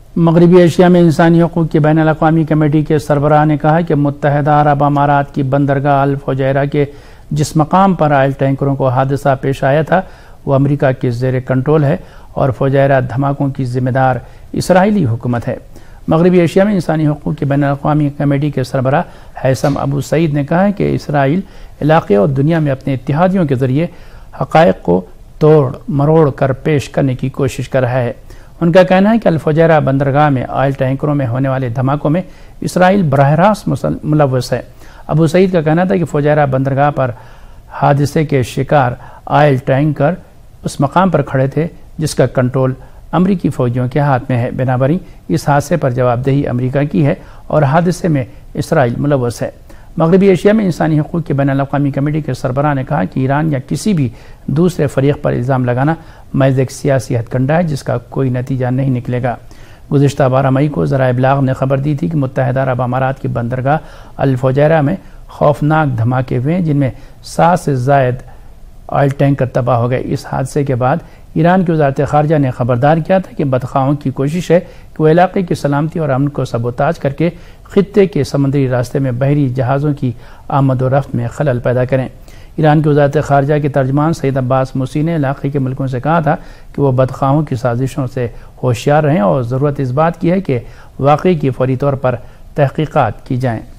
مغربی ایشیا میں انسانی حقوق کی بین الاقوامی کمیٹی کے سربراہ نے کہا کہ متحدہ عرب امارات کی بندرگاہ الفجیرہ کے جس مقام پر آئل ٹینکروں کو حادثہ پیش آیا تھا وہ امریکہ کے زیر کنٹرول ہے اور فجیرہ دھماکوں کی ذمہ دار اسرائیلی حکومت ہے۔ مغربی ایشیا میں انسانی حقوق کی بین الاقوامی کمیٹی کے سربراہ ہیثم ابو سعید نے کہا کہ اسرائیل علاقے اور دنیا میں اپنے اتحادیوں کے ذریعے حقائق کو توڑ مروڑ کر پیش کرنے کی کوشش کر رہا ہے۔ ان کا کہنا ہے کہ الفجیرہ بندرگاہ میں آئل ٹینکروں میں ہونے والے دھماکوں میں اسرائیل براہ راست ملوث ہے۔ ابو سعید کا کہنا تھا کہ فجیرہ بندرگاہ پر حادثے کے شکار آئل ٹینکر اس مقام پر کھڑے تھے جس کا کنٹرول امریکی فوجیوں کے ہاتھ میں ہے۔ بنابراً اس حادثے پر جواب دہی امریکہ کی ہے اور حادثے میں اسرائیل ملوث ہے۔ مغربی ایشیا میں انسانی حقوق کی بین الاقوامی کمیٹی کے سربراہ نے کہا کہ ایران یا کسی بھی دوسرے فریق پر الزام لگانا محض ایک سیاسی ہتھ کنڈہ ہے جس کا کوئی نتیجہ نہیں نکلے گا۔ گزشتہ 12 مئی کو ذرائع ابلاغ نے خبر دی تھی کہ متحدہ عرب امارات کی بندرگاہ الفجیرہ میں خوفناک دھماکے ہوئے ہیں جن میں 7 سے زائد آئل ٹینکر تباہ ہو گئے۔ اس حادثے کے بعد ایران کی وزارت خارجہ نے خبردار کیا تھا کہ بدخواہوں کی کوشش ہے کہ وہ علاقے کی سلامتی اور امن کو سبوتاج کر کے خطے کے سمندری راستے میں بحری جہازوں کی آمد و رفت میں خلل پیدا کریں۔ ایران کی وزارت خارجہ کے ترجمان سید عباس موسی نے علاقے کے ملکوں سے کہا تھا کہ وہ بدخواہوں کی سازشوں سے ہوشیار رہیں اور ضرورت اس بات کی ہے کہ واقعے کی فوری طور پر تحقیقات کی جائیں۔